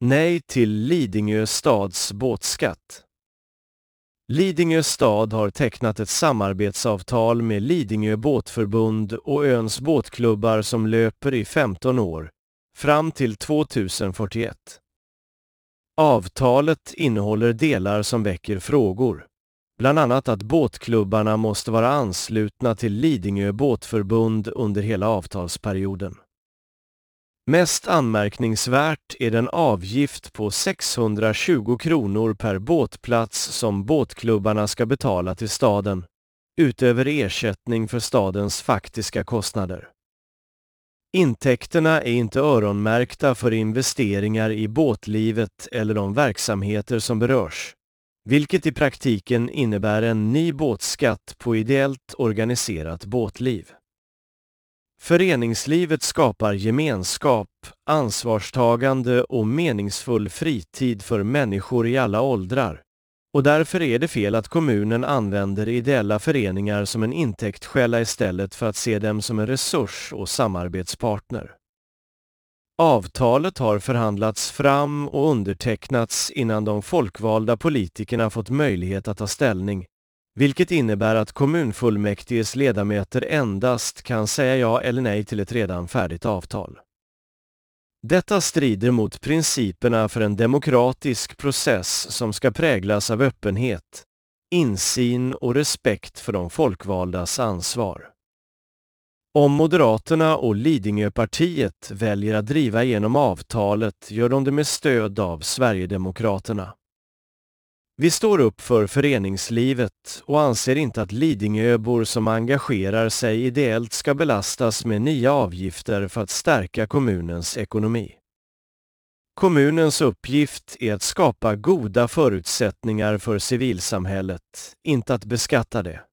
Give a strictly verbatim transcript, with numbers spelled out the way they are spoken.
Nej till Lidingö stads båtskatt. Lidingö stad har tecknat ett samarbetsavtal med Lidingö båtförbund och öns båtklubbar som löper i femton år, fram till tjugohundrafyrtioett. Avtalet innehåller delar som väcker frågor, bland annat att båtklubbarna måste vara anslutna till Lidingö båtförbund under hela avtalsperioden. Mest anmärkningsvärt är den avgift på sexhundratjugo kronor per båtplats som båtklubbarna ska betala till staden, utöver ersättning för stadens faktiska kostnader. Intäkterna är inte öronmärkta för investeringar i båtlivet eller de verksamheter som berörs, vilket i praktiken innebär en ny båtskatt på ideellt organiserat båtliv. Föreningslivet skapar gemenskap, ansvarstagande och meningsfull fritid för människor i alla åldrar, och därför är det fel att kommunen använder ideella föreningar som en intäktskälla istället för att se dem som en resurs och samarbetspartner. Avtalet har förhandlats fram och undertecknats innan de folkvalda politikerna fått möjlighet att ta ställning, vilket innebär att kommunfullmäktiges ledamöter endast kan säga ja eller nej till ett redan färdigt avtal. Detta strider mot principerna för en demokratisk process som ska präglas av öppenhet, insyn och respekt för de folkvaldas ansvar. Om Moderaterna och Lidingöpartiet väljer att driva igenom avtalet gör de det med stöd av Sverigedemokraterna. Vi står upp för föreningslivet och anser inte att Lidingöbor som engagerar sig ideellt ska belastas med nya avgifter för att stärka kommunens ekonomi. Kommunens uppgift är att skapa goda förutsättningar för civilsamhället, inte att beskatta det.